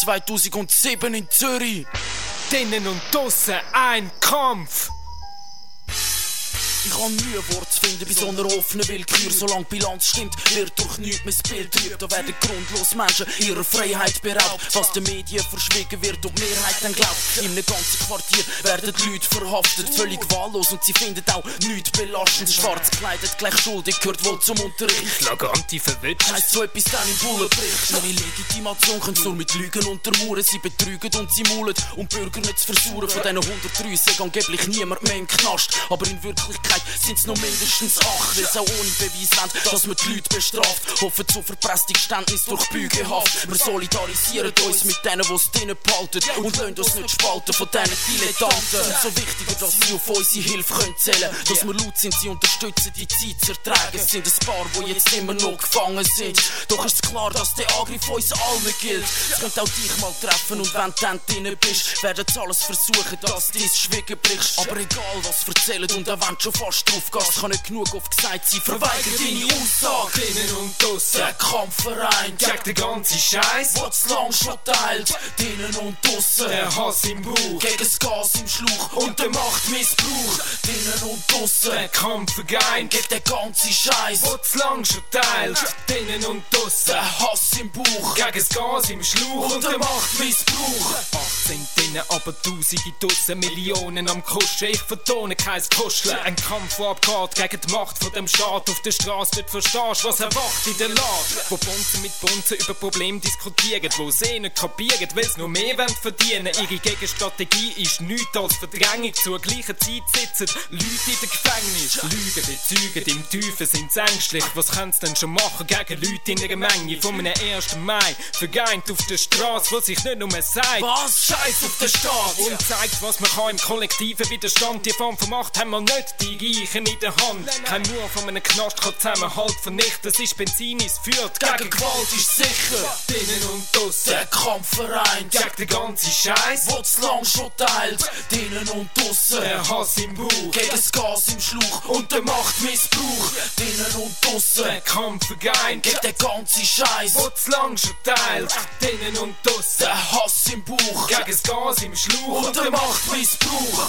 2007 in Zürich. Drinnen und draussen ein Kampf. Ich habe Mühe, Wort zu finden bei so einer offenen Willkür. Solange die Bilanz stimmt, wird durch nichts mehr das Bild trübt. Da werden grundlos Menschen ihrer Freiheit beraubt. Was den Medien verschwiegen wird und die Mehrheit dann glaubt. In einem ganzen Quartier werden die Leute verhaftet, völlig wahllos, und sie finden auch nichts belastend. Schwarz gekleidet, gleich schuldig, gehört wohl zum Unterricht. Flagrante verwitscht. Heisst so etwas dann im Bullenbericht. Ihre Legitimation können sie nur mit Lügen untermauern. Sie betrügen und sie maulen, um Bürger nicht zu versuchen. Von diesen 103 ist angeblich niemand mehr im Knast. Aber in Wirklichkeit sind's noch mindestens 8, weil's auch ohne Beweis wollen, dass man die Leute bestraft. Hoffen zu verpresste Geständnis durch Bügehaft. Wir solidarisieren uns mit denen, die's drinnen behalten, und lassen uns nicht spalten von diesen Dilettanten. Umso wichtiger, dass sie auf unsere Hilfe können zählen. Dass wir laut sind, sie unterstützen, die Zeit zu ertragen. Es sind ein paar, die jetzt immer noch gefangen sind. Doch ist klar, dass der Angriff uns allen gilt. Es könnte auch dich mal treffen, und wenn du dann drinnen bist, werden sie alles versuchen, dass du dein Schweigen brichst. Aber egal was erzählen, und auch wenn du schon fast drauf gehst, kann nicht genug oft gesagt sein, verweigere deine Aussage. Drinnen und draussen Der Kampfverein gegen den ganzen Scheiß, was lang schon teilt. Drinnen und draussen der Hass im Bauch, gegen das Gas im Schlauch und der Machtmissbrauch. Drinnen und draussen der Kampf vergeint, gegen den ganzen Scheiß, was lang schon teilt. Drinnen und draussen der Hass im Bauch gegen das Gas im Schlauch und der Machtmissbrauch. 18 drinnen, aber Tausende draussen, Millionen am Kuschen. Ich vertone kein Kuscheln. Ein Kampf, der abgeht gegen die Macht von dem Staat. Auf der Straße nicht verstehst, was erwacht in der Lage. Wo Bonzen mit Bonzen über Probleme diskutieren, wo sie nicht kapieren, weil sie noch mehr verdienen wollen. Ihre Gegenstrategie ist nichts als Verdrängung. Zur gleichen Zeit sitzen Leute in der Gefängnis. Lügen, bezeugen, im Teufel sind sie ängstlich. Was können sie denn schon machen gegen Leute in der Menge? Von einem 1. Mai, vergeint auf der Straße, wo sich nicht nur sagt, was? Scheiß auf den Staat! Und zeigt, was man kann im kollektiven Widerstand. Die Form von Macht haben wir nicht, die Reichen in der Hand. Kein Mauer von einem Knast kann Zusammenhalt vernichten. Es ist Benzin, es führt Gegen Gewalt ist sicher. Drinnen und draussen Der Kampfverein gegen den ganzen Scheiß, was lang schon teilt. Drinnen und draussen der Hass im Bauch gegen das Gas im Schlauch und der Machtmissbrauch. Drinnen und draussen der Kampf vergeint, gegen den ganzen Scheiß, was lang schon teilt. Drinnen und draussen der Hass im Bauch gegen das Gas im Schlauch und der Machtmissbrauch.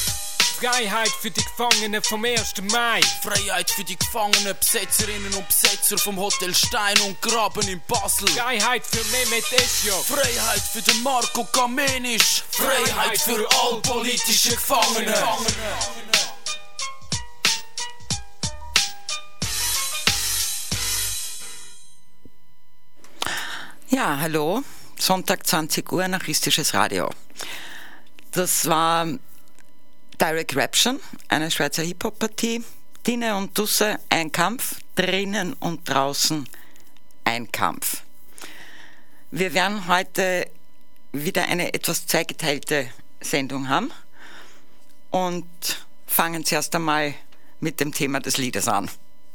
Freiheit für die Gefangenen vom 1. Mai. Freiheit für die Gefangenen, Besetzerinnen und Besetzer vom Hotel Stein und Graben in Basel. Freiheit für Mehmet Eschov. Freiheit für den Marco Kamenisch. Freiheit für all politische Gefangene. Ja, hallo. Sonntag 20 Uhr, anarchistisches Radio. Das war Direct Raption, eine Schweizer Hip-Hop-Partie. Drinnen und draussen ein Kampf, drinnen und draußen ein Kampf. Wir werden heute wieder eine etwas zweigeteilte Sendung haben und fangen zuerst einmal mit dem Thema des Liedes an.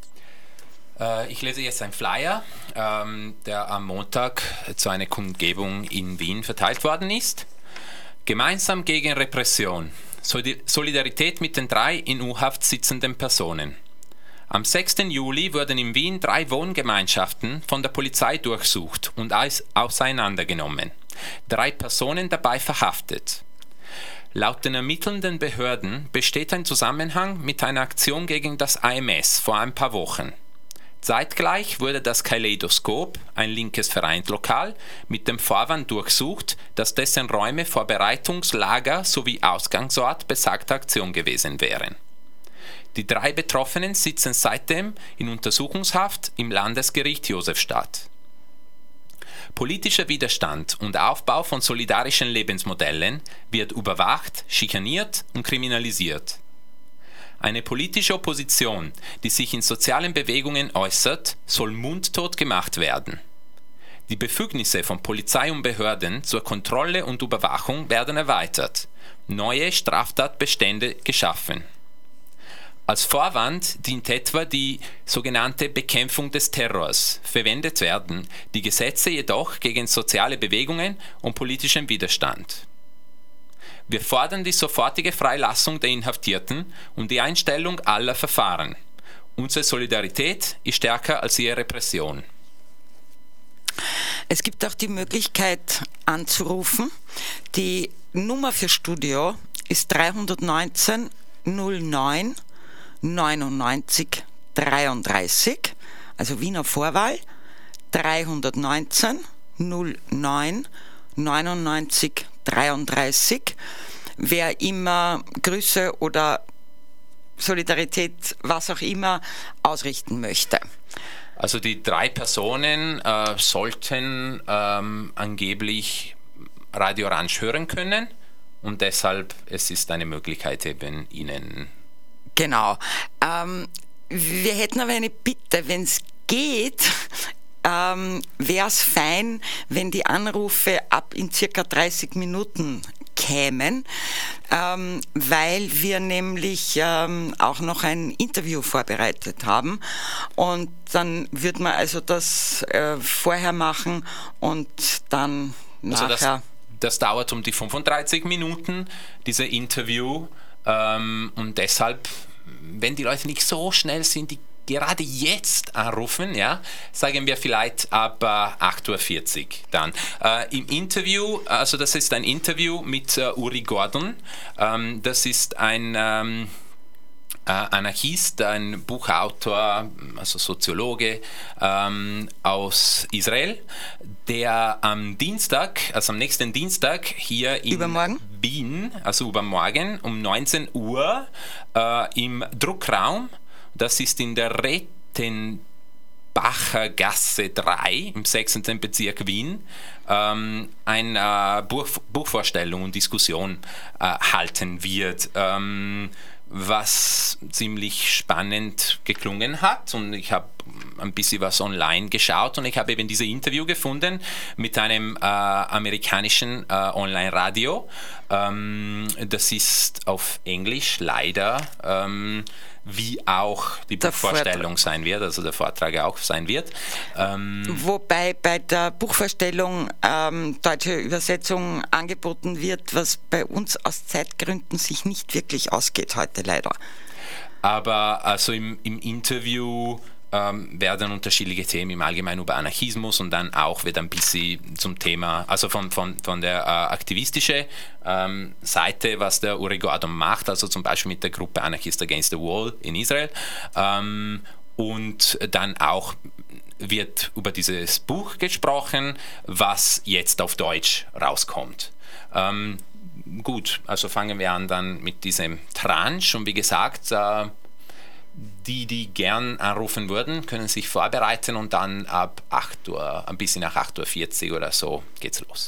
Ich lese jetzt einen Flyer, der am Montag zu einer Kundgebung in Wien verteilt worden ist. Gemeinsam gegen Repression. Solidarität mit den 3 in U-Haft sitzenden Personen. Am 6. Juli wurden in Wien 3 Wohngemeinschaften von der Polizei durchsucht und auseinandergenommen. 3 Personen dabei verhaftet. Laut den ermittelnden Behörden besteht ein Zusammenhang mit einer Aktion gegen das AMS vor ein paar Wochen. Zeitgleich wurde das Kaleidoskop, ein linkes Vereinslokal, mit dem Vorwand durchsucht, dass dessen Räume Vorbereitungslager sowie Ausgangsort besagter Aktion gewesen wären. Die 3 Betroffenen sitzen seitdem in Untersuchungshaft im Landesgericht Josefstadt. Politischer Widerstand und Aufbau von solidarischen Lebensmodellen wird überwacht, schikaniert und kriminalisiert. Eine politische Opposition, die sich in sozialen Bewegungen äußert, soll mundtot gemacht werden. Die Befugnisse von Polizei und Behörden zur Kontrolle und Überwachung werden erweitert, neue Straftatbestände geschaffen. Als Vorwand dient etwa die sogenannte Bekämpfung des Terrors, verwendet werden die Gesetze jedoch gegen soziale Bewegungen und politischen Widerstand. Wir fordern die sofortige Freilassung der Inhaftierten und die Einstellung aller Verfahren. Unsere Solidarität ist stärker als ihre Repression. Es gibt auch die Möglichkeit anzurufen. Die Nummer für Studio ist 319 09 99 33, also Wiener Vorwahl, 319 09 99 33. Wer immer Grüße oder Solidarität, was auch immer, ausrichten möchte. Also die 3 Personen sollten angeblich Radio Orange hören können und deshalb es ist eine Möglichkeit eben Ihnen. Genau. Wir hätten aber eine Bitte, wenn es geht, wäre es fein, wenn die Anrufe ab in circa 30 Minuten kämen, weil wir nämlich auch noch ein Interview vorbereitet haben und dann würde man also das vorher machen und dann nachher... Also das dauert um die 35 Minuten, diese Interview, und deshalb, wenn die Leute nicht so schnell sind, die gerade jetzt anrufen, ja, sagen wir vielleicht ab 8.40 Uhr dann. Im Interview, also das ist ein Interview mit Uri Gordon, das ist ein Anarchist, ein Buchautor, also Soziologe aus Israel, der am Dienstag, also am nächsten Dienstag hier in Wien, also übermorgen um 19 Uhr im Druckraum, das ist in der Rettenbacher Gasse 3 im 6. Bezirk Wien, eine Buchvorstellung und Diskussion halten wird, was ziemlich spannend geklungen hat. Und ich habe ein bisschen was online geschaut und ich habe eben dieses Interview gefunden mit einem amerikanischen Online-Radio. Das ist auf Englisch leider, wie auch die Buchvorstellung sein wird, also der Vortrag auch sein wird. Wobei bei der Buchvorstellung deutsche Übersetzung angeboten wird, was bei uns aus Zeitgründen sich nicht wirklich ausgeht heute leider. Aber also im Interview werden unterschiedliche Themen im Allgemeinen über Anarchismus und dann auch wird ein bisschen zum Thema, also von der aktivistischen Seite, was der Uri Gordon macht, also zum Beispiel mit der Gruppe Anarchists Against the Wall in Israel, und dann auch wird über dieses Buch gesprochen, was jetzt auf Deutsch rauskommt. Gut, also fangen wir an dann mit diesem Tranche und wie gesagt, die gern anrufen würden, können sich vorbereiten und dann ab 8 Uhr, ein bisschen nach 8.40 Uhr oder so geht's los.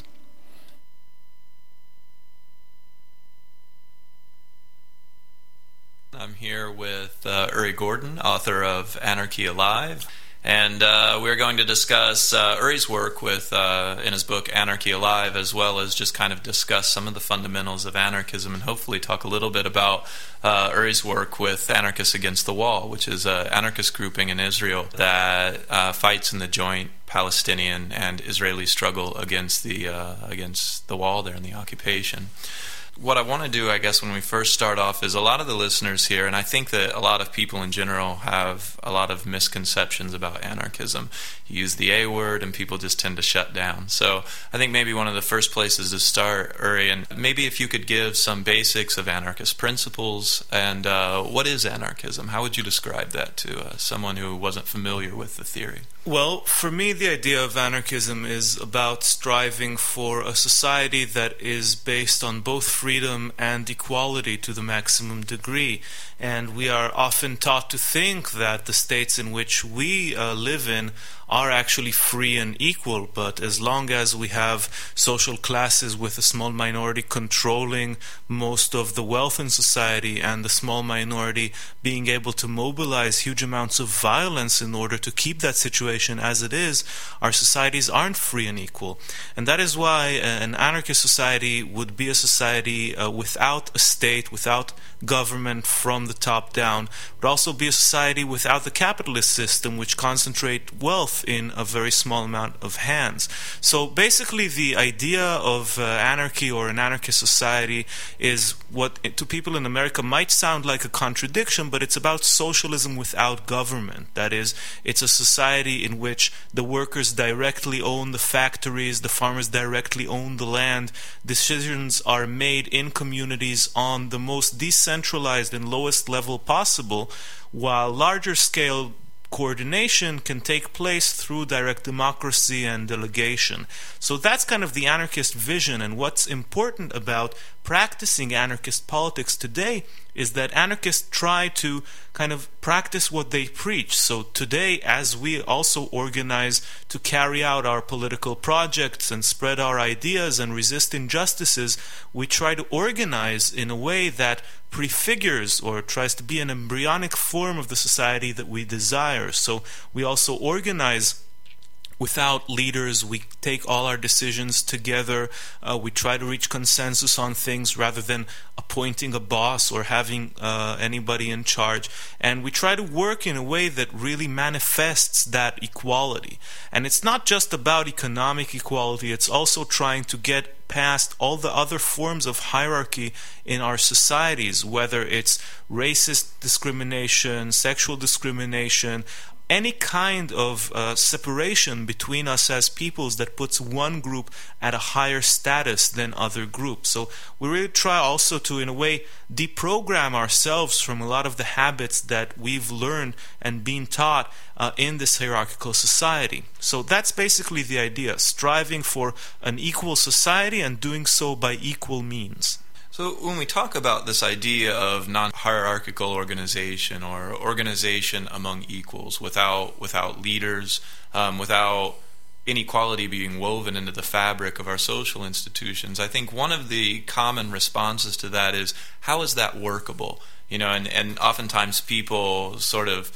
I'm here with Uri Gordon, author of Anarchy Alive. And we're going to discuss Uri's work in his book Anarchy Alive, as well as just kind of discuss some of the fundamentals of anarchism and hopefully talk a little bit about Uri's work with Anarchists Against the Wall, which is an anarchist grouping in Israel that fights in the joint Palestinian and Israeli struggle against the wall there and the occupation. What I want to do, I guess, when we first start off is a lot of the listeners here, and I think that a lot of people in general have a lot of misconceptions about anarchism. You use the A word and people just tend to shut down. So I think maybe one of the first places to start, Uri, and maybe if you could give some basics of anarchist principles and what is anarchism? How would you describe that to someone who wasn't familiar with the theory? Well, for me, the idea of anarchism is about striving for a society that is based on both freedom and equality to the maximum degree. And we are often taught to think that the states in which we live in are actually free and equal, but as long as we have social classes with a small minority controlling most of the wealth in society and the small minority being able to mobilize huge amounts of violence in order to keep that situation as it is, our societies aren't free and equal. And that is why an anarchist society would be a society without a state, without government from the top down, but also be a society without the capitalist system which concentrate wealth wealth in a very small amount of hands. So basically the idea of anarchy or an anarchist society is what to people in America might sound like a contradiction, but it's about socialism without government. That is, it's a society in which the workers directly own the factories, the farmers directly own the land, decisions are made in communities on the most decentralized and lowest level possible, while larger scale coordination can take place through direct democracy and delegation. So that's kind of the anarchist vision, and what's important about practicing anarchist politics today is that anarchists try to kind of practice what they preach. So today, as we also organize to carry out our political projects and spread our ideas and resist injustices, we try to organize in a way that prefigures or tries to be an embryonic form of the society that we desire. So we also organize without leaders. We take all our decisions together. We try to reach consensus on things rather than appointing a boss or having anybody in charge. And we try to work in a way that really manifests that equality. And it's not just about economic equality, it's also trying to get past all the other forms of hierarchy in our societies, whether it's racist discrimination, sexual discrimination, any kind of separation between us as peoples that puts one group at a higher status than other groups. So we really try also to, in a way, deprogram ourselves from a lot of the habits that we've learned and been taught in this hierarchical society. So that's basically the idea, striving for an equal society and doing so by equal means. So when we talk about this idea of non-hierarchical organization or organization among equals, without leaders, without inequality being woven into the fabric of our social institutions, I think one of the common responses to that is, how is that workable? You know, and oftentimes people sort of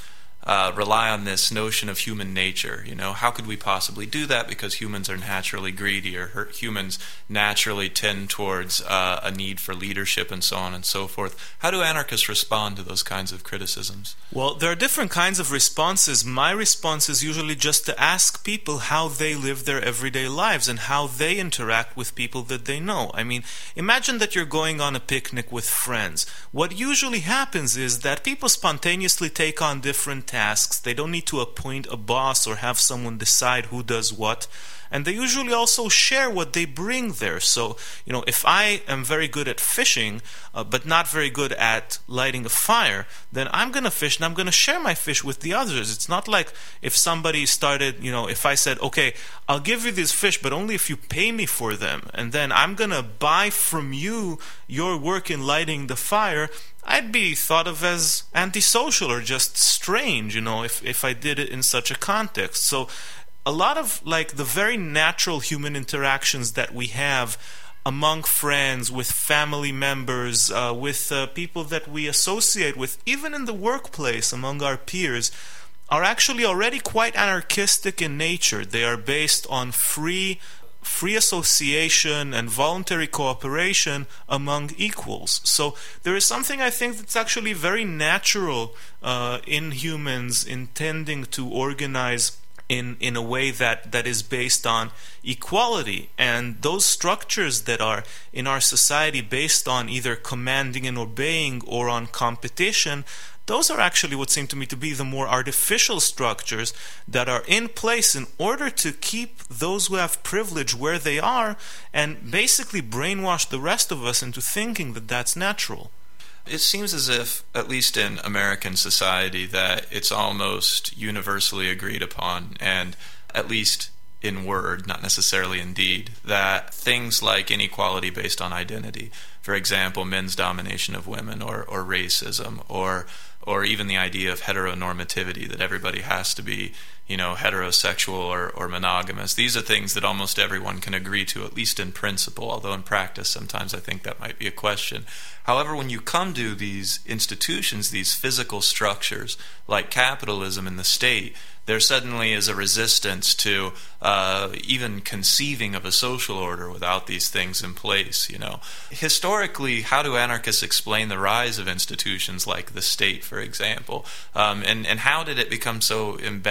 rely on this notion of human nature. You know, how could we possibly do that? Because humans are naturally greedy, or humans naturally tend towards a need for leadership and so on and so forth. How do anarchists respond to those kinds of criticisms? Well, there are different kinds of responses. My response is usually just to ask people how they live their everyday lives and how they interact with people that they know. I mean, imagine that you're going on a picnic with friends. What usually happens is that people spontaneously take on different tasks. They don't need to appoint a boss or have someone decide who does what. And they usually also share what they bring there. So, you know, if I am very good at fishing, but not very good at lighting a fire, then I'm going to fish and I'm going to share my fish with the others. It's not like if somebody started, you know, if I said, okay, I'll give you these fish, but only if you pay me for them. And then I'm going to buy from you your work in lighting the fire. I'd be thought of as antisocial or just strange, you know, if I did it in such a context. So a lot of like the very natural human interactions that we have among friends, with family members, with people that we associate with, even in the workplace among our peers, are actually already quite anarchistic in nature. They are based on free association and voluntary cooperation among equals. So there is something I think that's actually very natural in humans intending to organize in a way that is based on equality. And those structures that are in our society based on either commanding and obeying or on competition, those are actually what seem to me to be the more artificial structures that are in place in order to keep those who have privilege where they are and basically brainwash the rest of us into thinking that that's natural. It seems as if, at least in American society, that it's almost universally agreed upon, and at least in word, not necessarily in deed, that things like inequality based on identity, for example, men's domination of women, or racism, or even the idea of heteronormativity, that everybody has to be, you know, heterosexual or monogamous. These are things that almost everyone can agree to, at least in principle, although in practice sometimes I think that might be a question. However, when you come to these institutions, these physical structures, like capitalism and the state, there suddenly is a resistance to even conceiving of a social order without these things in place, you know. Historically, how do anarchists explain the rise of institutions like the state, for example? And how did it become so embedded in our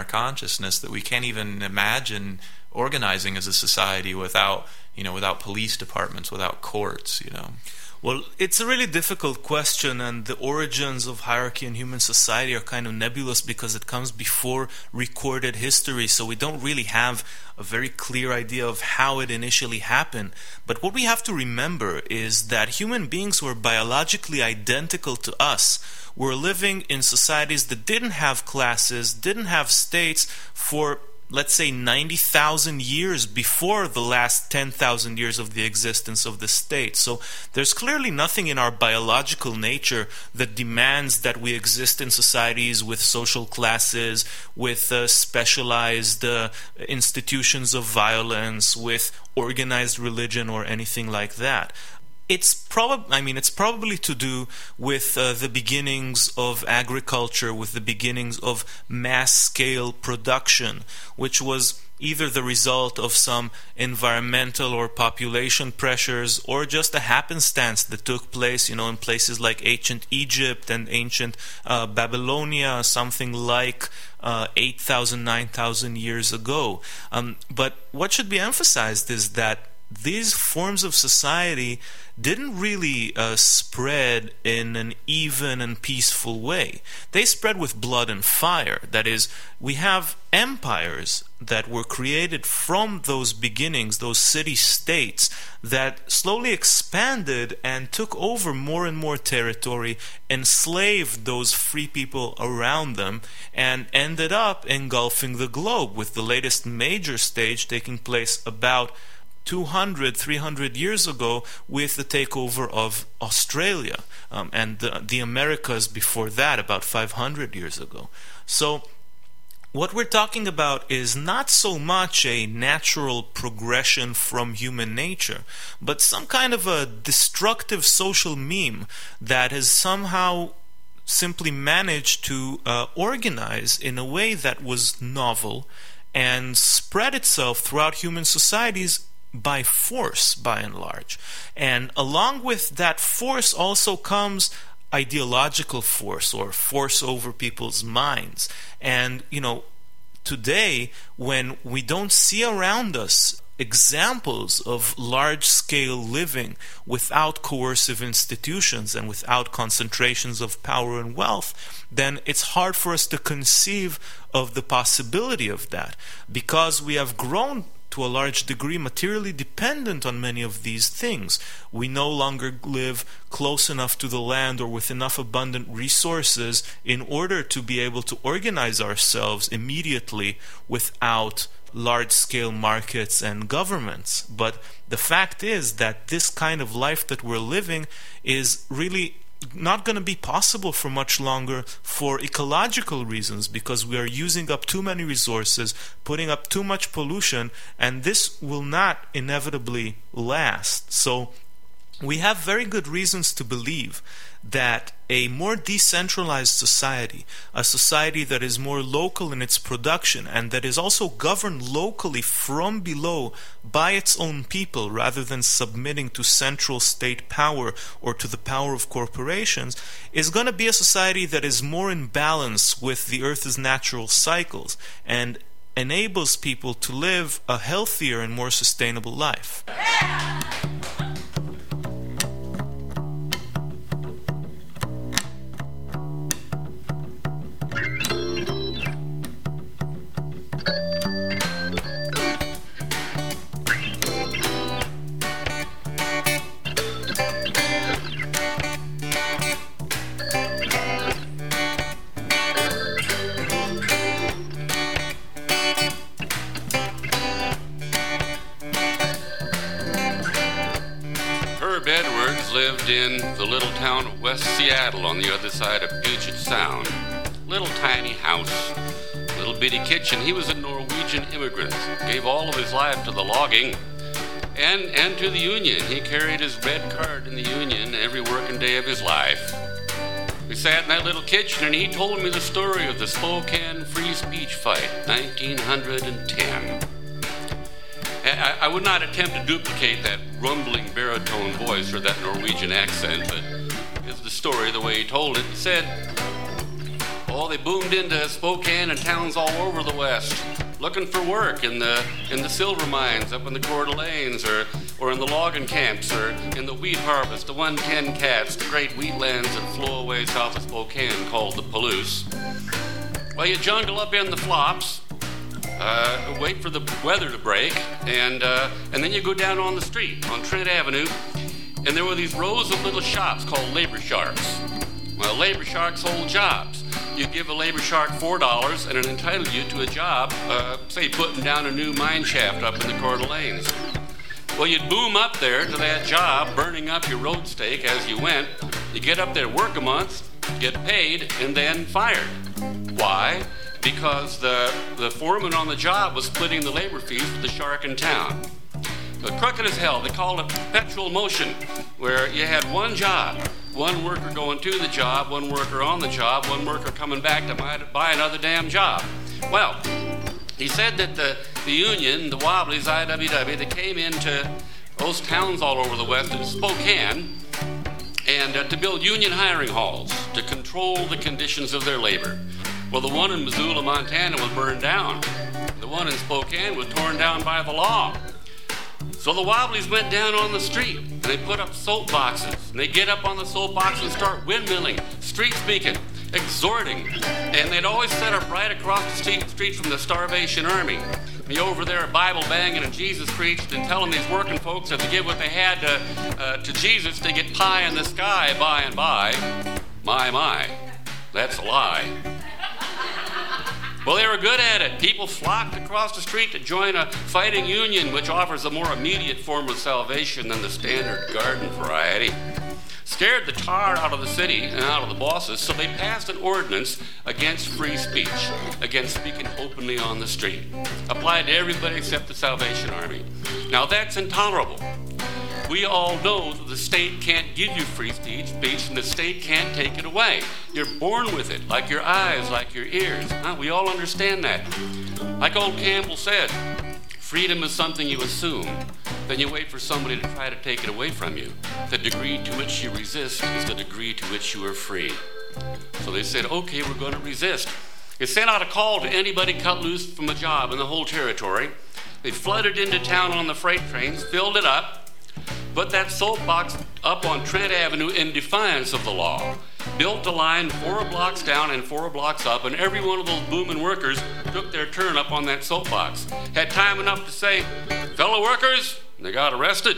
consciousness that we can't even imagine organizing as a society without police departments, without courts, Well, it's a really difficult question, and the origins of hierarchy in human society are kind of nebulous because it comes before recorded history, so we don't really have a very clear idea of how it initially happened. But what we have to remember is that human beings were biologically identical to us. Were living in societies that didn't have classes, didn't have states for, let's say, 90,000 years before the last 10,000 years of the existence of the state. So there's clearly nothing in our biological nature that demands that we exist in societies with social classes, with specialized institutions of violence, with organized religion or anything like that. It's probably to do with the beginnings of agriculture, with the beginnings of mass-scale production, which was either the result of some environmental or population pressures, or just a happenstance that took place, in places like ancient Egypt and ancient Babylonia, something like 8,000, 9,000 years ago. But what should be emphasized is that these forms of society didn't really spread in an even and peaceful way. They spread with blood and fire. That is, we have empires that were created from those beginnings, those city-states, that slowly expanded and took over more and more territory, enslaved those free people around them, and ended up engulfing the globe, with the latest major stage taking place about 200, 300 years ago with the takeover of Australia, and the Americas before that, about 500 years ago. So what we're talking about is not so much a natural progression from human nature, but some kind of a destructive social meme that has somehow simply managed to organize in a way that was novel and spread itself throughout human societies by force, by and large. And along with that force also comes ideological force, or force over people's minds. And, today, when we don't see around us examples of large-scale living without coercive institutions and without concentrations of power and wealth, then it's hard for us to conceive of the possibility of that, because we have grown to a large degree materially dependent on many of these things. We no longer live close enough to the land or with enough abundant resources in order to be able to organize ourselves immediately without large-scale markets and governments. But the fact is that this kind of life that we're living is really not going to be possible for much longer for ecological reasons, because we are using up too many resources, putting up too much pollution, and this will not inevitably last. So we have very good reasons to believe that a more decentralized society, a society that is more local in its production and that is also governed locally from below by its own people rather than submitting to central state power or to the power of corporations, is going to be a society that is more in balance with the Earth's natural cycles and enables people to live a healthier and more sustainable life. Lived in the little town of West Seattle on the other side of Puget Sound. Little tiny house, little bitty kitchen. He was a Norwegian immigrant, gave all of his life to the logging and to the union. He carried his red card in the union every working day of his life. We sat in that little kitchen and he told me the story of the Spokane Free Speech Fight, 1910. I would not attempt to duplicate that rumbling baritone voice or that Norwegian accent, but it's the story the way he told it. He said, Oh, they boomed into Spokane and towns all over the West, looking for work in the silver mines up in the Coeur d'Alenes, or in the logging camps, or in the wheat harvest, the 110 cats, the great wheatlands that flow away south of Spokane called the Palouse. Well, you jungle up in the flops, wait for the weather to break, and then you go down on the street on Trent Avenue, and there were these rows of little shops called labor sharks. Well, labor sharks hold jobs. You give a labor shark $4 and it entitles you to a job, say putting down a new mine shaft up in the Coeur d'Alenes. Well, you'd boom up there to that job, burning up your road stake as you went. You get up there, work a month, get paid, and then fired. Why? Because the foreman on the job was splitting the labor fees with the shark in town. But crooked as hell, they called it perpetual motion, where you had one job, one worker going to the job, one worker on the job, one worker coming back to buy another damn job. Well, he said that the union, the Wobblies, IWW, they came into those towns all over the West in Spokane and to build union hiring halls to control the conditions of their labor. Well, the one in Missoula, Montana was burned down. The one in Spokane was torn down by the law. So the Wobblies went down on the street, and they put up soapboxes, and they get up on the soapbox and start windmilling, street speaking, exhorting, and they'd always set up right across the street from the Starvation Army. Be over there Bible banging and Jesus preached and telling these working folks that to give what they had to Jesus to get pie in the sky by and by. My, that's a lie. Well, they were good at it. People flocked across the street to join a fighting union, which offers a more immediate form of salvation than the standard garden variety. Scared the tar out of the city and out of the bosses, so they passed an ordinance against free speech, against speaking openly on the street. Applied to everybody except the Salvation Army. Now that's intolerable. We all know that the state can't give you free speech, and the state can't take it away. You're born with it, like your eyes, like your ears. We all understand that. Like old Campbell said, freedom is something you assume. Then you wait for somebody to try to take it away from you. The degree to which you resist is the degree to which you are free. So they said, okay, we're going to resist. They sent out a call to anybody cut loose from a job in the whole territory. They flooded into town on the freight trains, filled it up, put that soapbox up on Trent Avenue in defiance of the law, built a line 4 blocks down and 4 blocks up, and every one of those booming workers took their turn up on that soapbox. Had time enough to say, fellow workers, and they got arrested.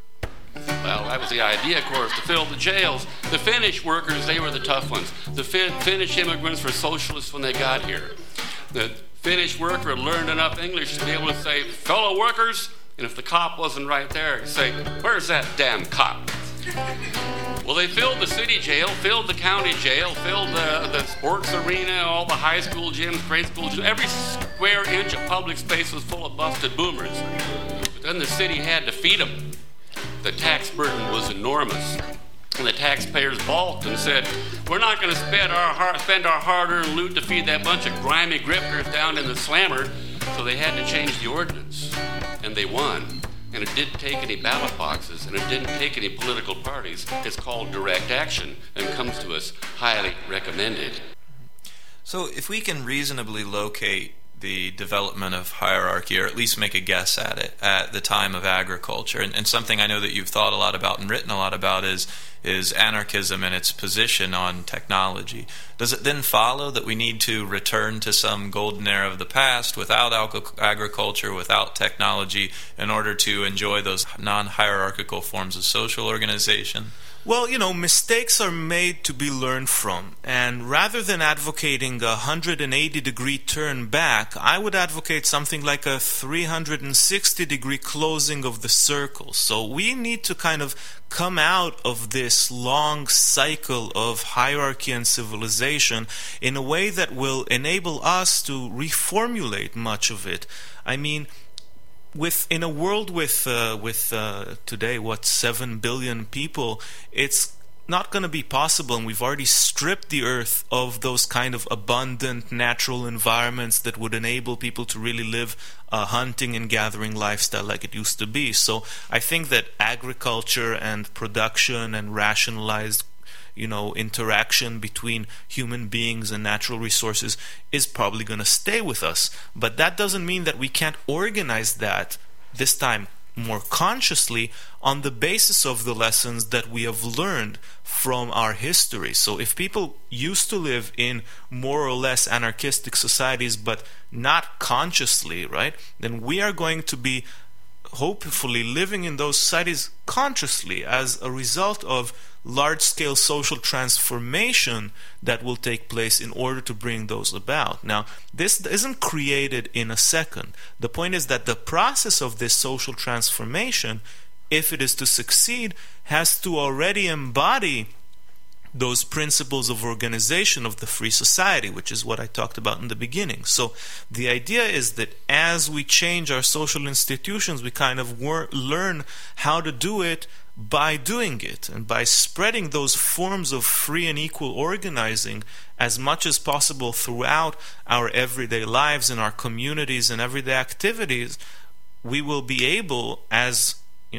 Well, that was the idea, of course, to fill the jails. The Finnish workers, they were the tough ones. The Finnish immigrants were socialists when they got here. The Finnish worker had learned enough English to be able to say, fellow workers, and if the cop wasn't right there, he'd say, where's that damn cop? Well, they filled the city jail, filled the county jail, filled the sports arena, all the high school gyms, grade school gyms. Every square inch of public space was full of busted boomers. But then the city had to feed them. The tax burden was enormous. And the taxpayers balked and said, we're not going to spend our hard-earned loot to feed that bunch of grimy grifters down in the slammer. So they had to change the ordinance. And they won. And it didn't take any ballot boxes, and it didn't take any political parties. It's called direct action and comes to us highly recommended. So if we can reasonably locate the development of hierarchy, or at least make a guess at it, at the time of agriculture, and something I know that you've thought a lot about and written a lot about is anarchism and its position on technology. Does it then follow that we need to return to some golden era of the past without agriculture, without technology, in order to enjoy those non-hierarchical forms of social organization? Well, mistakes are made to be learned from, and rather than advocating a 180-degree turn back, I would advocate something like a 360-degree closing of the circle. So we need to kind of come out of this long cycle of hierarchy and civilization in a way that will enable us to reformulate much of it. I mean, in a world with today, 7 billion people, it's not going to be possible, and we've already stripped the earth of those kind of abundant natural environments that would enable people to really live a hunting and gathering lifestyle like it used to be. So I think that agriculture and production and rationalized interaction between human beings and natural resources is probably going to stay with us. But that doesn't mean that we can't organize that, this time more consciously, on the basis of the lessons that we have learned from our history. So if people used to live in more or less anarchistic societies but not consciously, right, then we are going to be hopefully living in those societies consciously as a result of large-scale social transformation that will take place in order to bring those about. Now, this isn't created in a second. The point is that the process of this social transformation, if it is to succeed, has to already embody those principles of organization of the free society, which is what I talked about in the beginning. So the idea is that as we change our social institutions, we kind of learn how to do it by doing it, and by spreading those forms of free and equal organizing as much as possible throughout our everyday lives and our communities and everyday activities, we will be able, as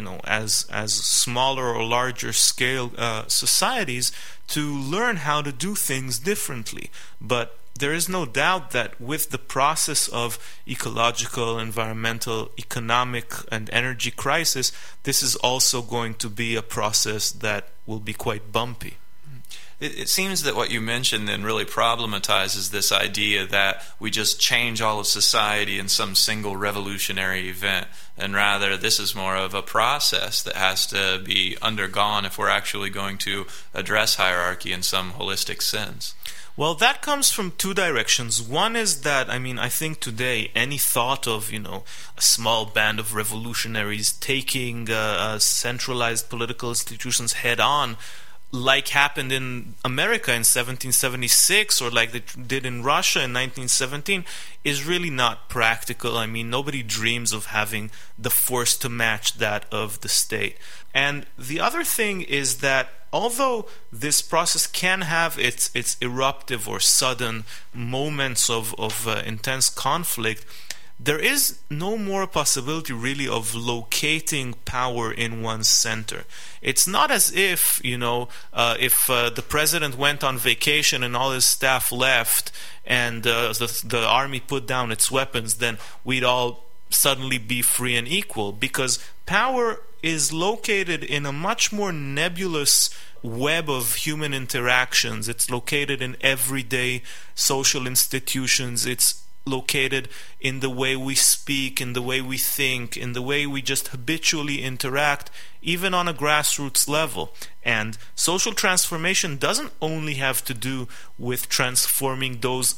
smaller or larger scale societies, to learn how to do things differently. But there is no doubt that with the process of ecological, environmental, economic, and energy crisis, this is also going to be a process that will be quite bumpy. It seems that what you mentioned then really problematizes this idea that we just change all of society in some single revolutionary event, and rather this is more of a process that has to be undergone if we're actually going to address hierarchy in some holistic sense. Well, that comes from two directions. One is that, I think today any thought of, a small band of revolutionaries taking centralized political institutions head on, like happened in America in 1776 or like they did in Russia in 1917, is really not practical. Nobody dreams of having the force to match that of the state. And the other thing is that although this process can have its eruptive or sudden moments of intense conflict, there is no more possibility really of locating power in one's center. It's not as if, if the president went on vacation and all his staff left and the army put down its weapons, then we'd all suddenly be free and equal, because power is located in a much more nebulous web of human interactions. It's located in everyday social institutions. It's located in the way we speak, in the way we think, in the way we just habitually interact, even on a grassroots level. And social transformation doesn't only have to do with transforming those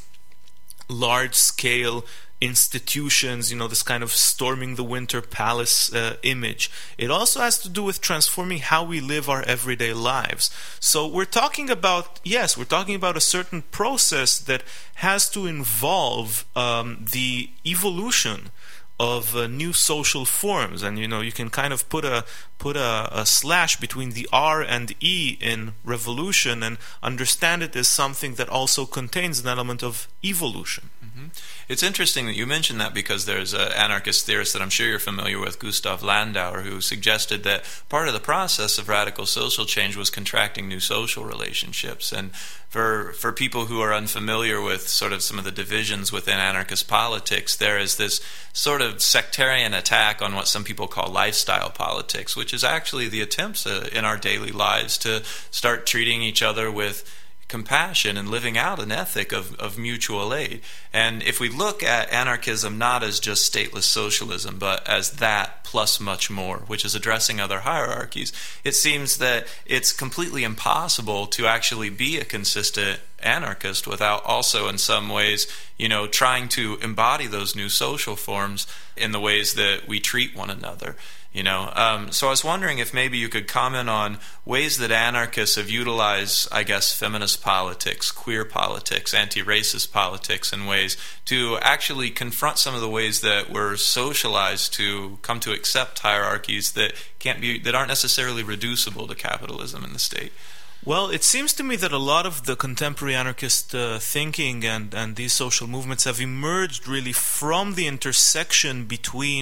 large-scale institutions, this kind of storming the Winter Palace image. It also has to do with transforming how we live our everyday lives. So we're talking about a certain process that has to involve the evolution of new social forms, and you can kind of put a slash between the R and E in revolution and understand it as something that also contains an element of evolution. Mm-hmm. It's interesting that you mentioned that, because there's an anarchist theorist that I'm sure you're familiar with, Gustav Landauer, who suggested that part of the process of radical social change was contracting new social relationships. And for people who are unfamiliar with sort of some of the divisions within anarchist politics, there is this sort of sectarian attack on what some people call lifestyle politics, which is actually the attempts in our daily lives to start treating each other with compassion and living out an ethic of mutual aid. And if we look at anarchism not as just stateless socialism, but as that plus much more, which is addressing other hierarchies, it seems that it's completely impossible to actually be a consistent anarchist without also in some ways, trying to embody those new social forms in the ways that we treat one another. So I was wondering if maybe you could comment on ways that anarchists have utilized, feminist politics, queer politics, anti-racist politics, and ways to actually confront some of the ways that we're socialized to come to accept hierarchies that aren't necessarily reducible to capitalism in the state. Well, it seems to me that a lot of the contemporary anarchist thinking and these social movements have emerged really from the intersection between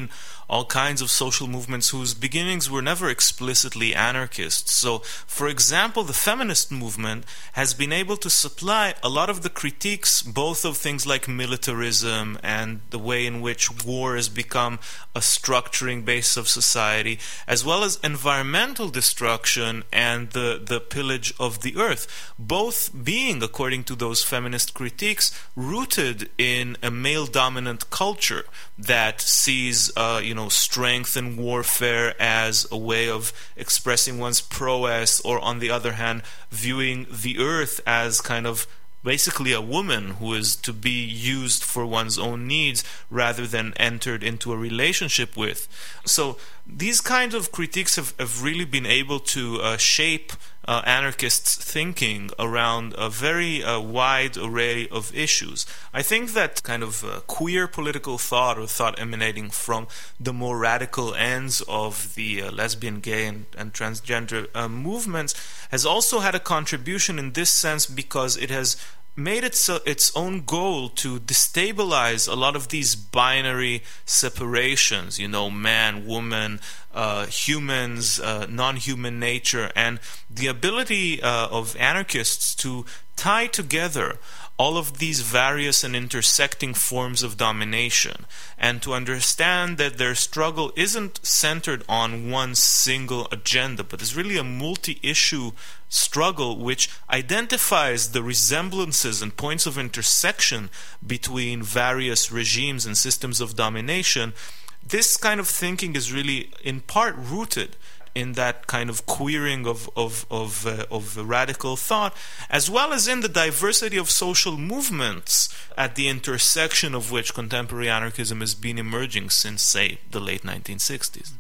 all kinds of social movements whose beginnings were never explicitly anarchist. So, for example, the feminist movement has been able to supply a lot of the critiques, both of things like militarism and the way in which war has become a structuring base of society, as well as environmental destruction and the pillage of the earth, both being, according to those feminist critiques, rooted in a male-dominant culture that sees, strength in warfare as a way of expressing one's prowess, or on the other hand, viewing the earth as kind of basically a woman who is to be used for one's own needs rather than entered into a relationship with. So these kinds of critiques have really been able to shape anarchists' thinking around a very wide array of issues. I think that kind of queer political thought, or thought emanating from the more radical ends of the lesbian, gay, and transgender movements has also had a contribution in this sense, because it has made it its own goal to destabilize a lot of these binary separations, man, woman, humans, non-human nature, and the ability of anarchists to tie together all of these various and intersecting forms of domination, and to understand that their struggle isn't centered on one single agenda, but is really a multi-issue struggle which identifies the resemblances and points of intersection between various regimes and systems of domination. This kind of thinking is really in part rooted in that kind of queering of radical thought, as well as in the diversity of social movements at the intersection of which contemporary anarchism has been emerging since, say, the late 1960s.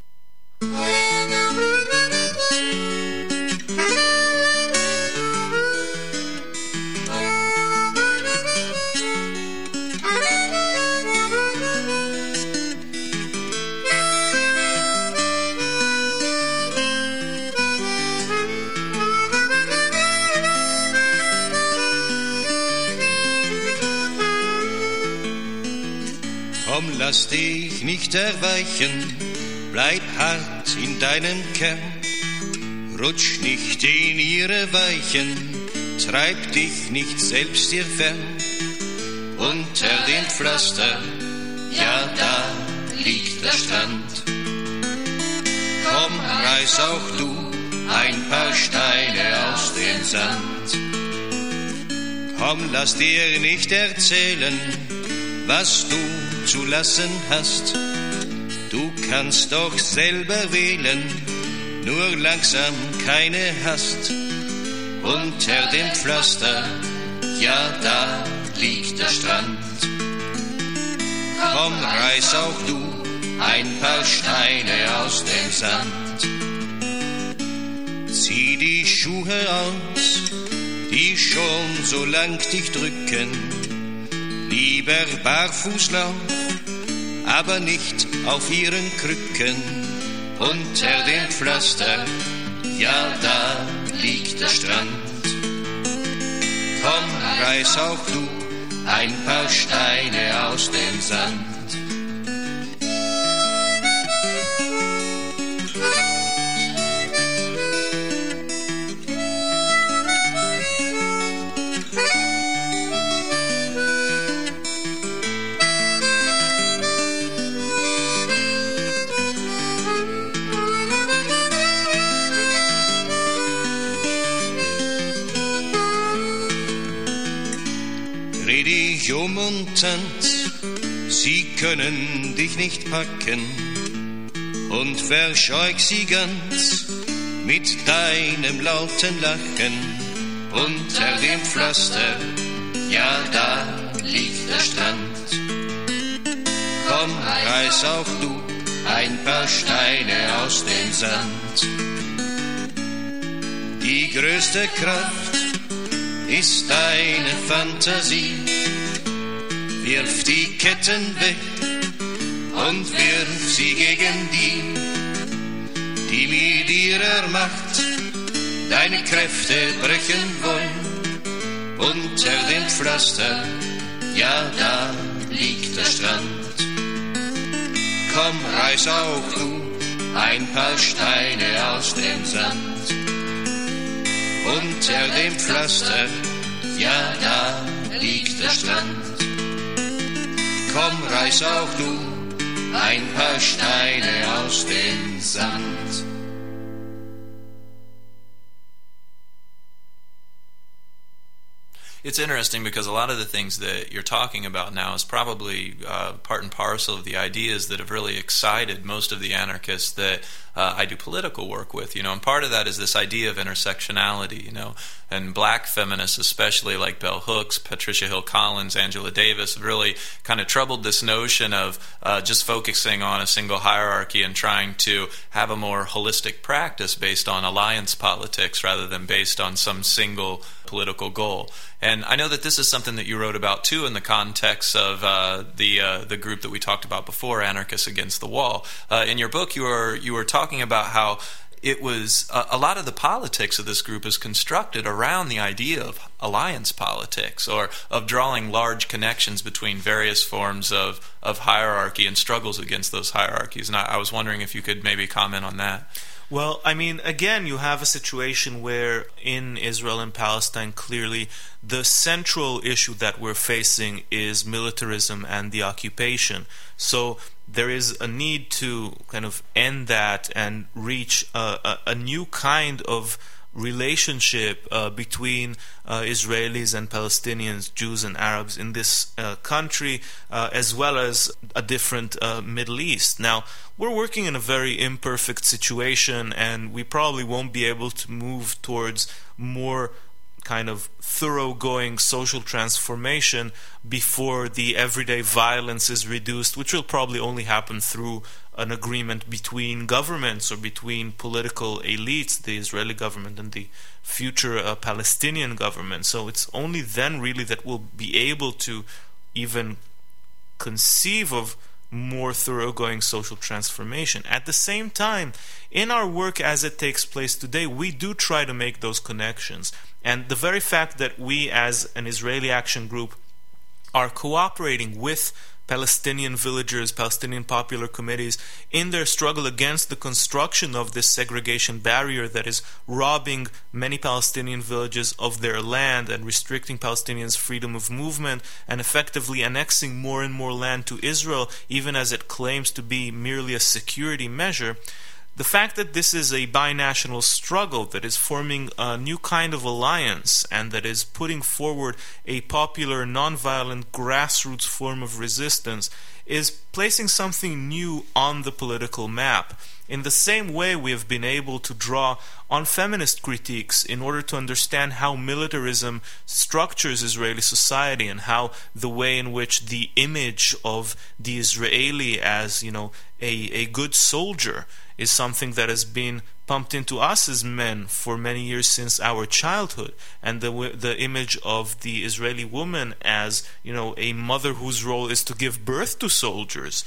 Komm, lass dich nicht erweichen, bleib hart in deinem Kern. Rutsch nicht in ihre Weichen, treib dich nicht selbst dir fern. Unter dem Pflaster, ja, da liegt der Strand. Komm, reiß auch du ein paar Steine aus dem Sand. Komm, lass dir nicht erzählen, was du zu lassen hast. Du kannst doch selber wählen, nur langsam keine Hast. Unter dem Pflaster, ja, da liegt der Strand. Komm, reiß auch du ein paar Steine aus dem Sand. Zieh die Schuhe aus, die schon so lang dich drücken. Lieber barfuß lauf, aber nicht auf ihren Krücken. Unter dem Pflaster, ja, da liegt der Strand. Komm, reiß auch du ein paar Steine aus dem Sand. Dreh dich um und tanz, sie können dich nicht packen, und verscheuch sie ganz mit deinem lauten Lachen. Unter dem Pflaster, ja, da liegt der Strand. Komm, reiß auch du ein paar Steine aus dem Sand. Die größte Kraft ist deine Fantasie. Wirf die Ketten weg und wirf sie gegen die mit ihrer Macht deine Kräfte brechen wollen. Unter dem Pflaster, ja, da liegt der Strand. komm, reiß auch du ein paar Steine aus dem Sand. Unter dem Pflaster, ja, da liegt der Strand. Komm, reiß auch du ein paar Steine aus dem Sand. It's interesting because a lot of the things that you're talking about now is probably part and parcel of the ideas that have really excited most of the anarchists that I do political work with, and part of that is this idea of intersectionality, and black feminists, especially like Bell Hooks, Patricia Hill Collins, Angela Davis, have really kind of troubled this notion of just focusing on a single hierarchy and trying to have a more holistic practice based on alliance politics rather than based on some single political goal. And I know that this is something that you wrote about too in the context of the group that we talked about before, Anarchists Against the Wall. In your book, you were talking about how it was a lot of the politics of this group is constructed around the idea of alliance politics, or of drawing large connections between various forms of hierarchy and struggles against those hierarchies. And I was wondering if you could maybe comment on that. Well, I mean, again, you have a situation where in Israel and Palestine, clearly the central issue that we're facing is militarism and the occupation. So there is a need to kind of end that and reach a new kind of relationship between Israelis and Palestinians, Jews and Arabs in this country, as well as a different Middle East. Now, we're working in a very imperfect situation, and we probably won't be able to move towards more kind of thoroughgoing social transformation before the everyday violence is reduced, which will probably only happen through an agreement between governments or between political elites, the Israeli government and the future Palestinian government. So it's only then really that we'll be able to even conceive of more thoroughgoing social transformation. At the same time, in our work as it takes place today, we do try to make those connections. And the very fact that we as an Israeli Action Group are cooperating with Palestinian villagers, Palestinian popular committees in their struggle against the construction of this segregation barrier that is robbing many Palestinian villages of their land and restricting Palestinians' freedom of movement and effectively annexing more and more land to Israel, even as it claims to be merely a security measure. The fact that this is a binational struggle that is forming a new kind of alliance and that is putting forward a popular, nonviolent, grassroots form of resistance is placing something new on the political map. In the same way, we have been able to draw on feminist critiques in order to understand how militarism structures Israeli society and how the way in which the image of the Israeli as, a good soldier is something that has been pumped into us as men for many years since our childhood, and the image of the Israeli woman as a mother whose role is to give birth to soldiers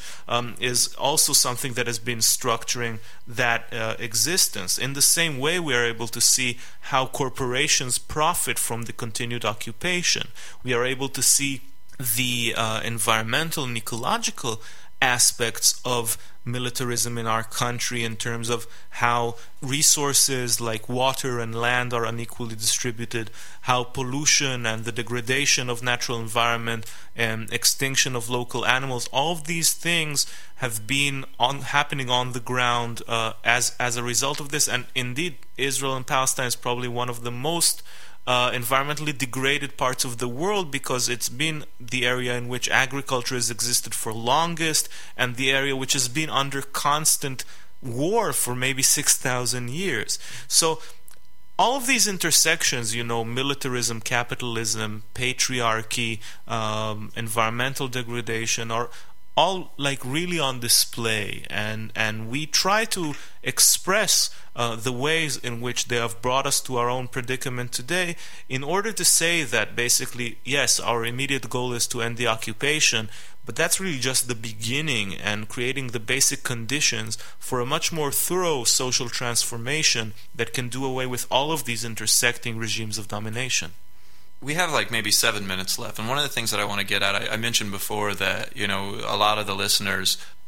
is also something that has been structuring that existence. In the same way, we are able to see how corporations profit from the continued occupation. We are able to see the environmental and ecological aspects of militarism in our country in terms of how resources like water and land are unequally distributed, how pollution and the degradation of natural environment and extinction of local animals, all of these things have been happening on the ground as a result of this. And indeed, Israel and Palestine is probably one of the most environmentally degraded parts of the world, because it's been the area in which agriculture has existed for longest and the area which has been under constant war for maybe 6,000 years. So all of these intersections, militarism, capitalism, patriarchy, environmental degradation, are all really on display, and we try to express the ways in which they have brought us to our own predicament today, in order to say that basically, yes, our immediate goal is to end the occupation, but that's really just the beginning and creating the basic conditions for a much more thorough social transformation that can do away with all of these intersecting regimes of domination. We have maybe 7 minutes left, and one of the things that I want to get at, I mentioned before that a lot of the listeners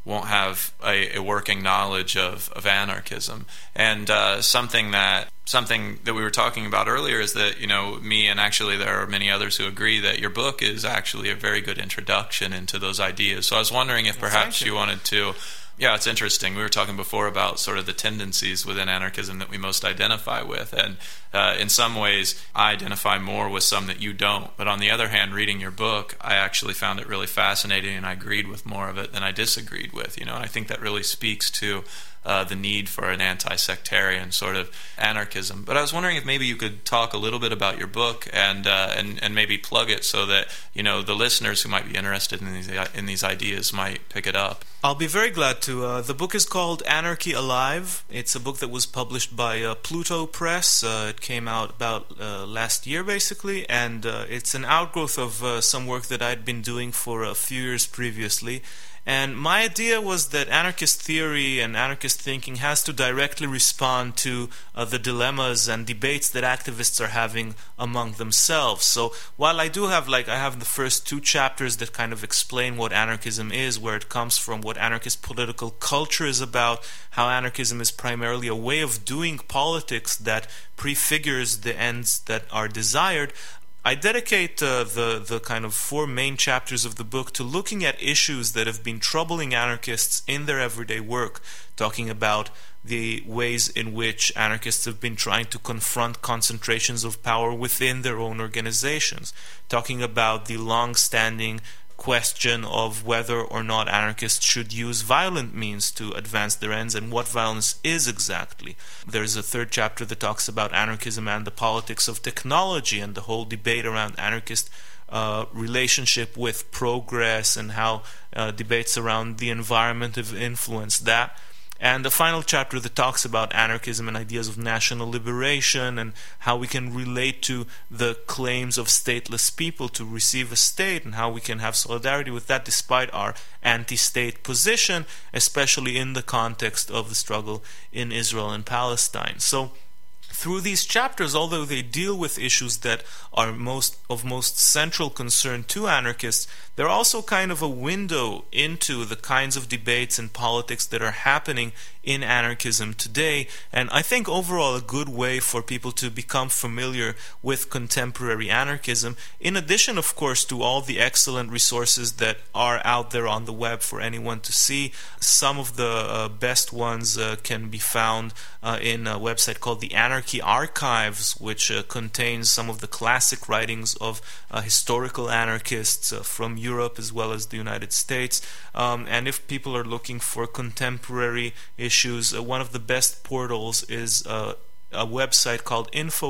won't have a working knowledge of anarchism. And something that we were talking about earlier is that, me and actually there are many others who agree that your book is actually a very good introduction into those ideas. So I was wondering if perhaps you wanted to... Yeah, it's interesting. We were talking before about sort of the tendencies within anarchism that we most identify with, and in some ways I identify more with some that you don't. But on the other hand, reading your book, I actually found it really fascinating, and I agreed with more of it than I disagreed with. And I think that really speaks to the need for an anti-sectarian sort of anarchism. But I was wondering if maybe you could talk a little bit about your book and maybe plug it so that the listeners who might be interested in these ideas might pick it up. I'll be very glad to. The book is called Anarchy Alive. It's a book that was published by Pluto Press. It came out about last year, basically, and it's an outgrowth of some work that I'd been doing for a few years previously. And my idea was that anarchist theory and anarchist thinking has to directly respond to the dilemmas and debates that activists are having among themselves. So while I do have, I have the first 2 chapters that kind of explain what anarchism is, where it comes from, what anarchist political culture is about, how anarchism is primarily a way of doing politics that prefigures the ends that are desired, I dedicate the kind of 4 main chapters of the book to looking at issues that have been troubling anarchists in their everyday work, talking about the ways in which anarchists have been trying to confront concentrations of power within their own organizations, talking about the long-standing question of whether or not anarchists should use violent means to advance their ends and what violence is exactly. There's a 3rd chapter that talks about anarchism and the politics of technology and the whole debate around anarchist relationship with progress and how debates around the environment have influenced that. And the final chapter that talks about anarchism and ideas of national liberation and how we can relate to the claims of stateless people to receive a state and how we can have solidarity with that despite our anti-state position, especially in the context of the struggle in Israel and Palestine. So through these chapters, although they deal with issues that are of most central concern to anarchists, they're also kind of a window into the kinds of debates and politics that are happening in anarchism today, and I think overall a good way for people to become familiar with contemporary anarchism, in addition, of course, to all the excellent resources that are out there on the web for anyone to see. Some of the best ones can be found in a website called the Anarchy Archives, which contains some of the classic writings of historical anarchists from Europe as well as the United States. And if people are looking for contemporary issues, one of the best portals is a website called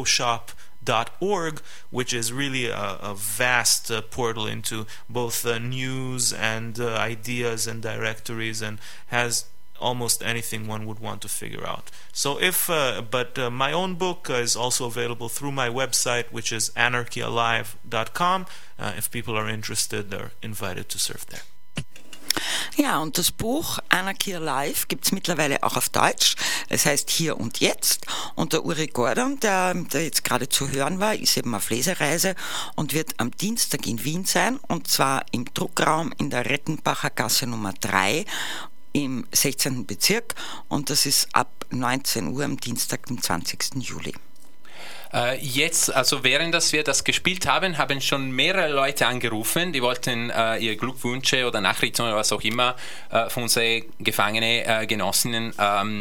infoshop.org, which is really a vast portal into both news and ideas and directories, and has almost anything one would want to figure out. So but my own book is also available through my website, which is anarchyalive.com. If people are interested, they're invited to surf there. Ja, und das Buch Anarchy Alive gibt es mittlerweile auch auf Deutsch. Es heißt Hier und Jetzt. Und der Uri Gordon, der jetzt gerade zu hören war, ist eben auf Lesereise und wird am Dienstag in Wien sein. Und zwar im Druckraum in der Rettenbacher Gasse Nummer 3 im 16. Bezirk. Und das ist ab 19 Uhr am Dienstag, den 20. Juli. Jetzt, also während wir das gespielt haben, haben schon mehrere Leute angerufen, die wollten ihre Glückwünsche oder Nachrichten oder was auch immer von unseren gefangenen Genossinnen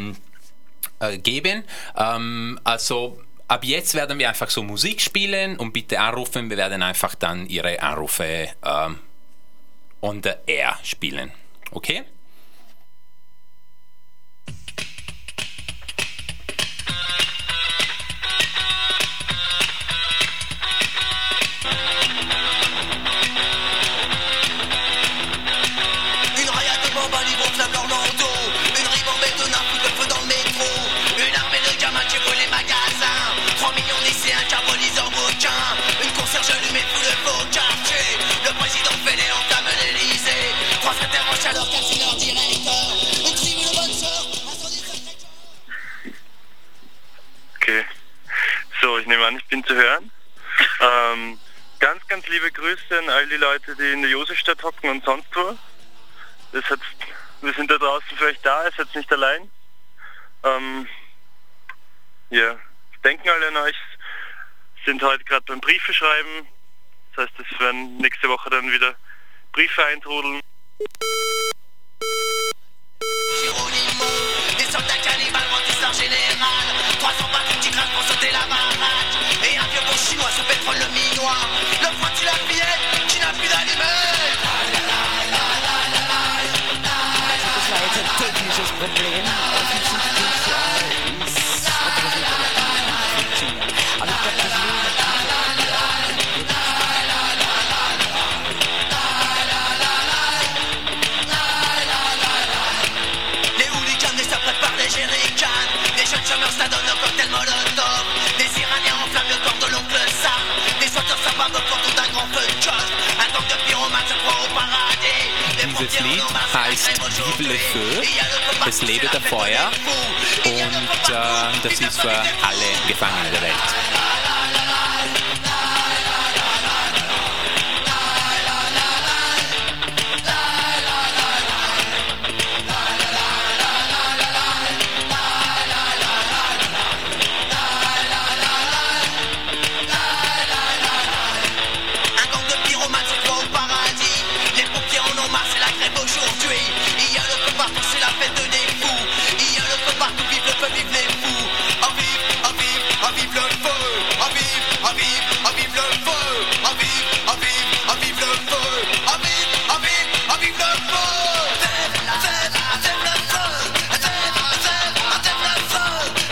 geben. Also ab jetzt werden wir einfach so Musik spielen und bitte anrufen. Wir werden einfach dann ihre Anrufe on the air spielen. Okay? Okay, so, ich nehme an, ich bin zu hören. Ganz liebe Grüße an all die Leute, die in der Josefstadt hocken und sonst wo. Das hat wir sind da draußen für euch da, ihr seid nicht allein. Ja, denken alle an euch, sind heute gerade beim Briefe schreiben. Das heißt, es werden nächste Woche dann wieder Briefe eintrudeln. Das war jetzt ein technisches Problem. Aber ich glaube, das Les hooligans des sapeurs par des jerrycans, des jeunes chômeurs s'adonnent au cocktail molotov, des Iraniens enflamment le corps de l'oncle Sam, des sauteurs s'abandonnent autour d'un grand feu de joie, un gang de pyromanes se croit au paradis. Dieses Lied heißt Vive le Feu, es lebe der Feuer, und das ist für alle Gefangene der Welt. Un gang de pyromanes se croit au paradis, les pompiers en ont marre, c'est la grève aujourd'hui. Il y a le feu partout, c'est la fête des fous. Il y a le feu partout, vive le feu, vive les fous. En vive, en vive, en vive le feu. En vive, en vive, en vive le feu. En vive, en vive, en vive le feu. En vive, en vive, en vive le feu. Vive le feu. Vive le feu. Vive le feu.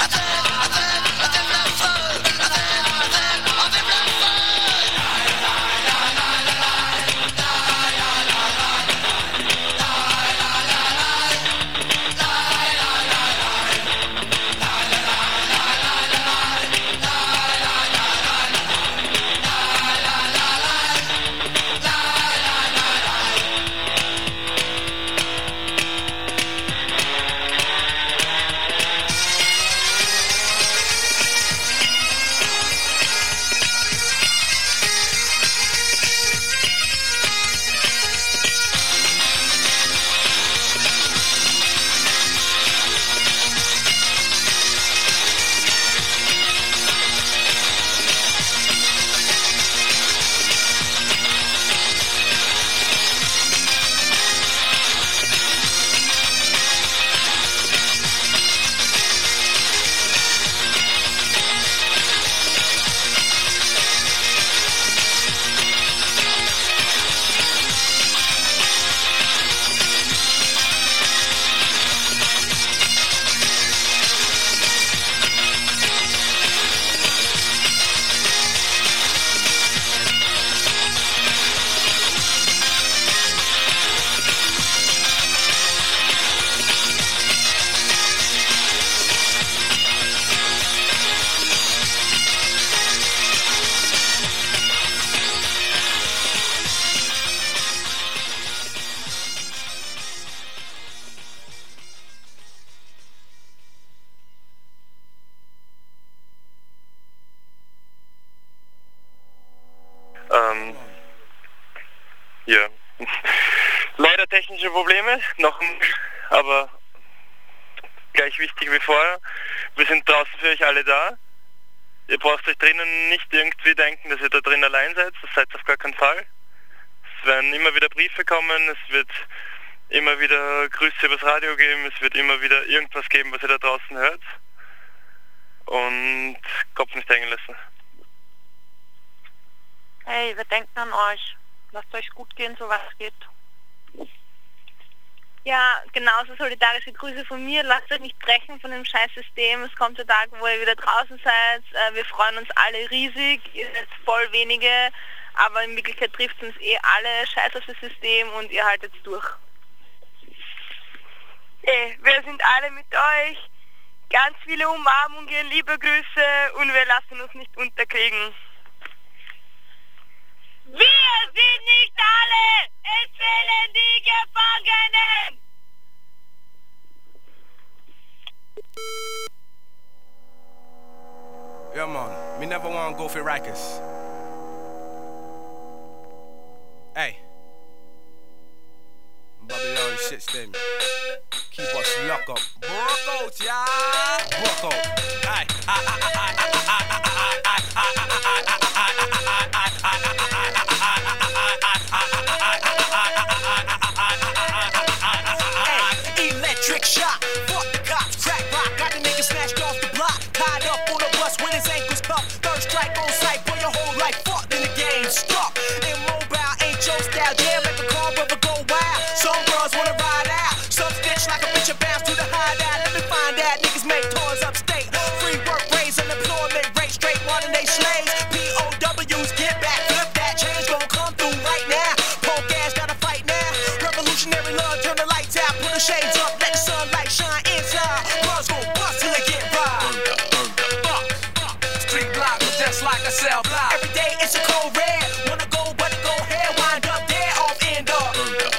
Ja. Leider technische Probleme, noch, aber gleich wichtig wie vorher. Wir sind draußen für euch alle da. Ihr braucht euch drinnen nicht irgendwie denken, dass ihr da drin allein seid. Das seid ihr auf gar keinen Fall. Es werden immer wieder Briefe kommen, es wird immer wieder Grüße übers Radio geben, es wird immer wieder irgendwas geben, was ihr da draußen hört. Und Kopf nicht hängen lassen. Hey, wir denken an euch. Lasst euch gut gehen, so was es geht. Ja, genauso solidarische Grüße von mir. Lasst euch nicht brechen von dem Scheißsystem. Es kommt der Tag, wo ihr wieder draußen seid. Wir freuen uns alle riesig. Ihr seid voll wenige, aber in Wirklichkeit trifft uns alle. Scheiß auf das System und ihr haltet es durch. Hey, wir sind alle mit euch. Ganz viele Umarmungen, liebe Grüße und wir lassen uns nicht unterkriegen. Wir sind nicht alle, es fehlen die Gefangenen! Yeah, man, me never want to go for Rikers. Hey. Babylon shit statement. keep us locked up. Broke out, yeah. Broke out. Aye. Electric shock, fuck the cops, crack rock, got the nigga snatched off the block, tied up on a bus with his ankles cuffed, third strike on sight, boy your whole life fucked in the game, stuck, immobile, ain't your style, jam, make a car brother go wild, some girls wanna ride out, some stitch like a bitch and bounce to the hideout, let me find out, niggas make tours upstate, free work, raise unemployment rate, straight modern day slaves, POWs, get back, flip that, change gon' come through right now, punk ass gotta fight now, revolutionary love, turn the lights out, put the shades up, let the sunlight shine inside. Buzz gon' bust till they get right. Street block was just like a cell block. Every day it's a cold red. Wanna go, but it go ahead, wind up there, off end up.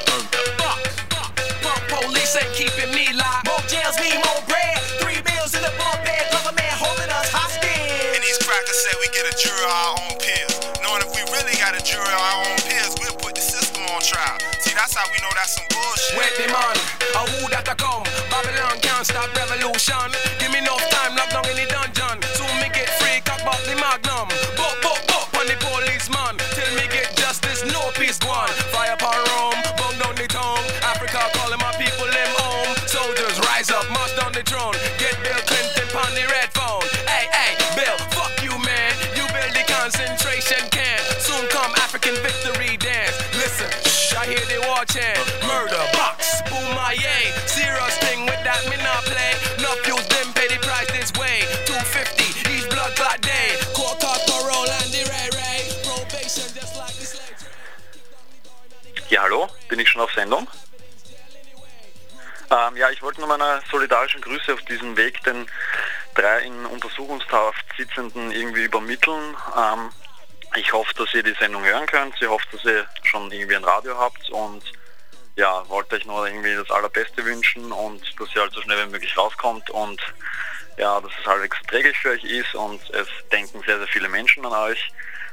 Bump police ain't keeping me locked. More jails mean more bread. 3 meals in the bump bed, government holding us hostage. And these crackers say we get a jury of our own peers. Knowing if we really got a jury of our own peers, we'll put the system on trial. See, that's how we know that's some bullshit. Wait the man, who that a come? Babylon can't stop revolution. Give me enough time, locked down in the dungeon. Soon me get free, cock back the magnum. Buck on the policeman. Till me get justice, no peace gone. Fire upon Rome, bung down the tongue. Africa calling my people them home. Soldiers rise up, march down the throne. Get Bill Clinton on the red phone. Hey, Bill, fuck you man. You build the concentration camp. Soon come African victory dance. Listen, shh, I hear the war chant. Murder, box, boom, my yay. Serious thing with that me not play. No fuse them pay the price this way. 250 each blood clot day. Court parole and the ray. Probation just like the slave trade. Ja, hallo, bin ich schon auf Sendung? Ja, ich wollte nur meine solidarischen Grüße auf diesem Weg den 3 in Untersuchungshaft Sitzenden irgendwie übermitteln. Ich hoffe, dass ihr die Sendung hören könnt. Ich hoffe, dass ihr schon irgendwie ein Radio habt und ja, wollte euch nur irgendwie das Allerbeste wünschen und dass ihr halt so schnell wie möglich rauskommt und ja, dass es halbwegs träglich für euch ist und es denken sehr, sehr viele Menschen an euch.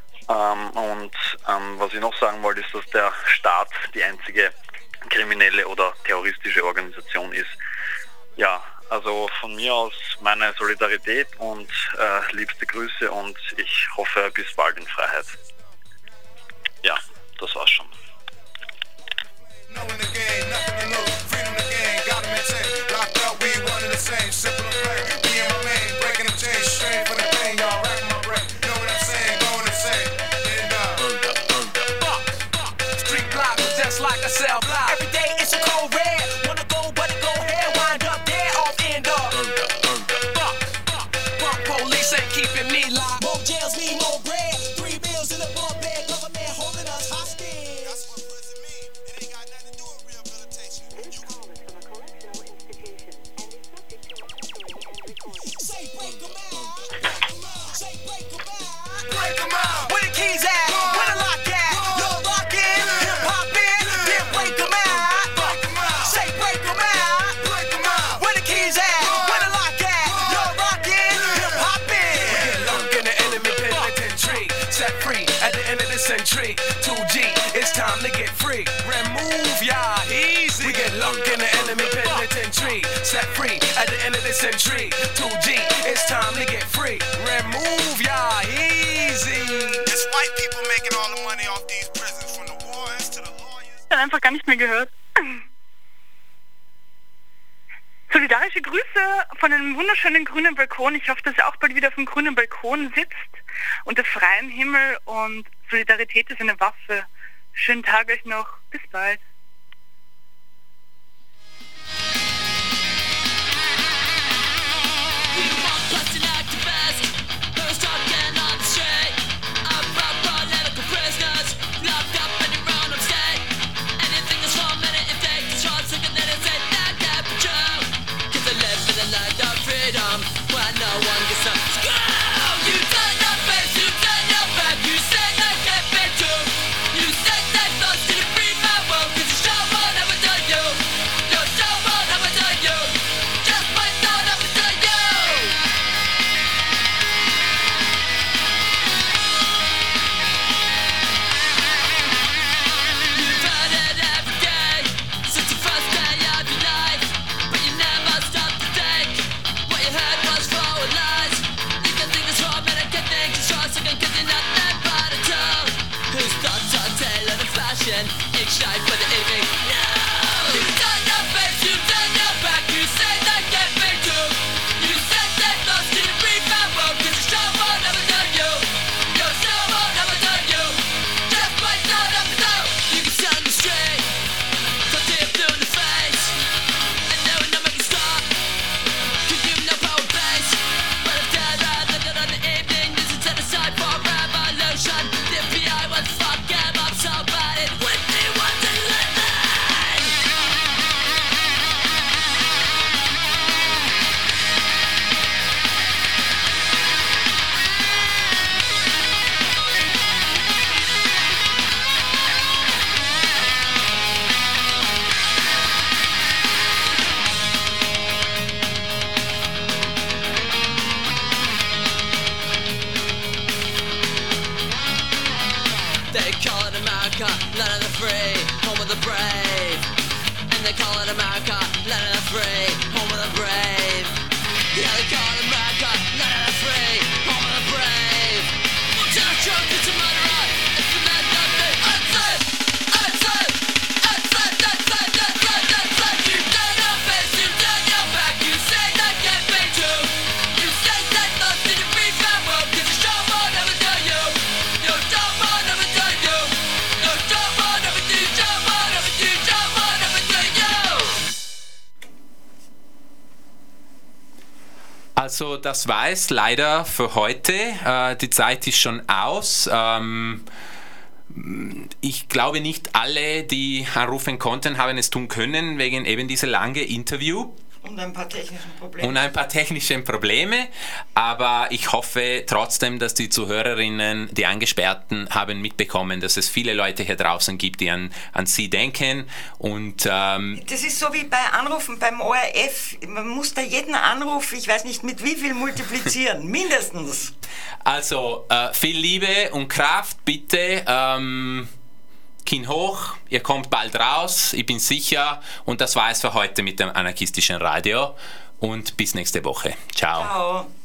Was ich noch sagen wollte, ist, dass der Staat die einzige kriminelle oder terroristische Organisation ist. Ja, also von mir aus meine Solidarität und liebste Grüße und ich hoffe bis bald in Freiheit. Ja, das war's schon. Like a cell block. Every day it's a cold red. Wanna go, but it go ahead, wind up there, off end up. Bump police ain't keeping me locked. More jails mean more bread. 3 meals in the bump bed, government holding us hostage. That's what prison mean. It ain't got nothing to do with rehabilitation. This call is from a correctional institution and is subject to monitoring and recording. Say break them out. Say break them out. Break them out. Where the keys at? Where the lock at? No lock in. Hip hop in. Break them out. Say break them out. Where the keys at? Where the lock at? No rockin', hip hoppin'. We get locked in the enemy penitentiary. Set free at the end of the century. 2G, it's time to get free. Remove ya, easy. We get locked in the enemy penitentiary. Set free at the end of the century. 2G, it's time to get free. Remove ya, easy. It's white people making all the money off these prisons, from the wars to the Ich habe einfach gar nicht mehr gehört. Solidarische Grüße von einem wunderschönen grünen Balkon. Ich hoffe, dass ihr auch bald wieder auf dem grünen Balkon sitzt, unter freiem Himmel, und Solidarität ist eine Waffe. Schönen Tag euch noch. Bis bald. You said that thoughts to free my world. America, land of the free, home of the brave. And they call it America, land of the free, home of the brave. Yeah, they call it America, land of the free, home of the brave. Lieutenant Trump is a murderer, it's the man that they unsafe, unsafe, unsafe, unsafe, unsafe, unsafe. You turn your face, you turn your back, you say that can't be true. You say that thoughts in your free fan world, 'cause the show won't ever tell you. Your show won't ever tell you. Your show won't ever do, show won't ever do, show won't ever tell you. Also das war es leider für heute. Die Zeit ist schon aus. Ich glaube nicht alle, die anrufen konnten, haben es tun können, wegen eben dieser langen Interview. Und ein paar technischen Probleme. Aber ich hoffe trotzdem, dass die Zuhörerinnen, die Angesperrten, haben mitbekommen, dass es viele Leute hier draußen gibt, die an sie denken. Und das ist so wie bei Anrufen beim ORF. Man muss da jeden Anruf, ich weiß nicht mit wie viel, multiplizieren. Mindestens. Also viel Liebe und Kraft, bitte. Kinn hoch, ihr kommt bald raus, ich bin sicher. Und das war es für heute mit dem anarchistischen Radio. Und bis nächste Woche. Ciao. Ciao.